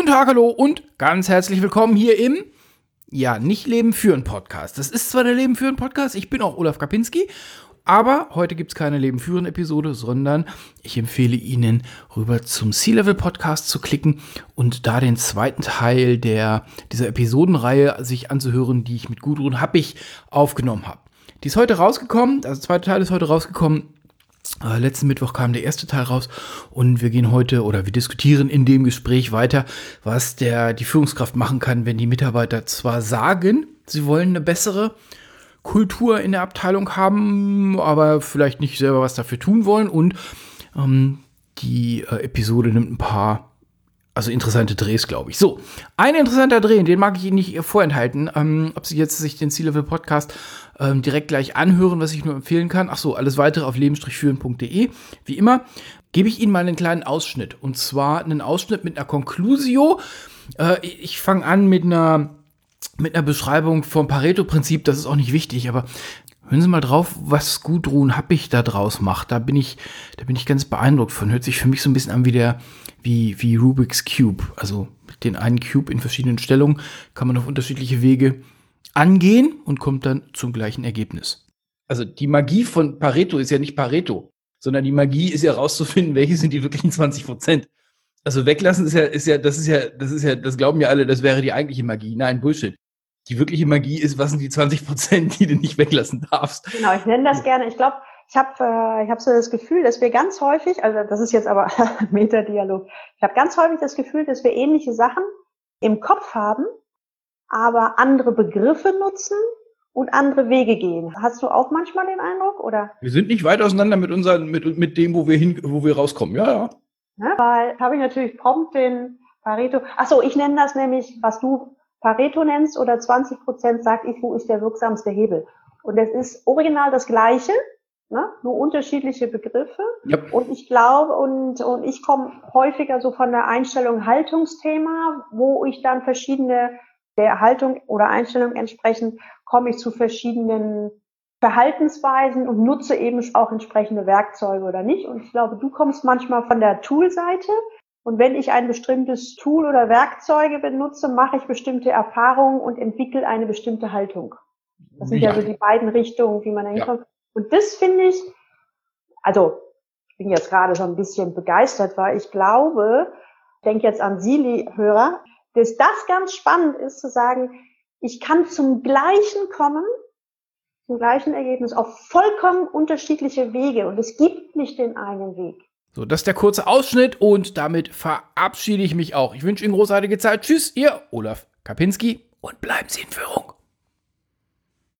Guten Tag, hallo und ganz herzlich willkommen hier im, nicht Leben führen Podcast. Das ist zwar der Leben führen Podcast, ich bin auch Olaf Kapinski, aber heute gibt es keine Leben führen Episode, sondern ich empfehle Ihnen, rüber zum C-Level Podcast zu klicken und da den zweiten Teil dieser Episodenreihe sich anzuhören, die ich mit Gudrun Happig aufgenommen habe. Die ist heute rausgekommen, also der zweite Teil ist heute rausgekommen. Letzten Mittwoch kam der erste Teil raus und wir diskutieren in dem Gespräch weiter, was die Führungskraft machen kann, wenn die Mitarbeiter zwar sagen, sie wollen eine bessere Kultur in der Abteilung haben, aber vielleicht nicht selber was dafür tun wollen. Und die Episode nimmt ein paar interessante Drehs, glaube ich. So, ein interessanter Dreh, den mag ich Ihnen nicht vorenthalten. Ob Sie jetzt sich den C-Level Podcast direkt gleich anhören, was ich nur empfehlen kann. Achso, alles weitere auf leben-führen.de. Wie immer gebe ich Ihnen mal einen kleinen Ausschnitt. Und zwar einen Ausschnitt mit einer Conclusio. Ich fange an mit einer Beschreibung vom Pareto-Prinzip. Das ist auch nicht wichtig, aber hören Sie mal drauf, was Gudrun Happig da draus macht. Da bin ich ganz beeindruckt von. Hört sich für mich so ein bisschen an wie Rubik's Cube. Also den einen Cube in verschiedenen Stellungen kann man auf unterschiedliche Wege angehen und kommt dann zum gleichen Ergebnis. Also die Magie von Pareto ist ja nicht Pareto, sondern die Magie ist ja rauszufinden, welche sind die wirklichen 20%. Also weglassen das glauben ja alle, das wäre die eigentliche Magie. Nein, Bullshit. Die wirkliche Magie ist, was sind die 20%, die du nicht weglassen darfst. Genau, ich nenne das gerne, ich glaube, ich hab so das Gefühl, dass wir ganz häufig, also das ist jetzt aber ein Metadialog, ich habe ganz häufig das Gefühl, dass wir ähnliche Sachen im Kopf haben, aber andere Begriffe nutzen und andere Wege gehen. Hast du auch manchmal den Eindruck, oder? Wir sind nicht weit auseinander mit dem, wo wir rauskommen. Ja. Ja, weil habe ich natürlich prompt den Pareto. Achso, ich nenne das nämlich, was du Pareto nennst oder 20%, sag ich, wo ist der wirksamste Hebel? Und das ist original das Gleiche, ne? Nur unterschiedliche Begriffe. Yep. Und ich glaube, und ich komme häufiger so von der Einstellung Haltungsthema, wo ich dann der Haltung oder Einstellung entsprechend komme ich zu verschiedenen Verhaltensweisen und nutze eben auch entsprechende Werkzeuge oder nicht. Und ich glaube, du kommst manchmal von der Tool-Seite. Und wenn ich ein bestimmtes Tool oder Werkzeuge benutze, mache ich bestimmte Erfahrungen und entwickle eine bestimmte Haltung. Das sind ja so die beiden Richtungen, wie man da hinkommt. Ja. Und das finde ich, also ich bin jetzt gerade so ein bisschen begeistert, weil ich glaube, ich denke jetzt an Sie, Hörer, dass das ganz spannend ist, zu sagen, ich kann zum gleichen Ergebnis auf vollkommen unterschiedliche Wege und es gibt nicht den einen Weg. So, das ist der kurze Ausschnitt und damit verabschiede ich mich auch. Ich wünsche Ihnen großartige Zeit. Tschüss, Ihr Olaf Kapinski und bleiben Sie in Führung.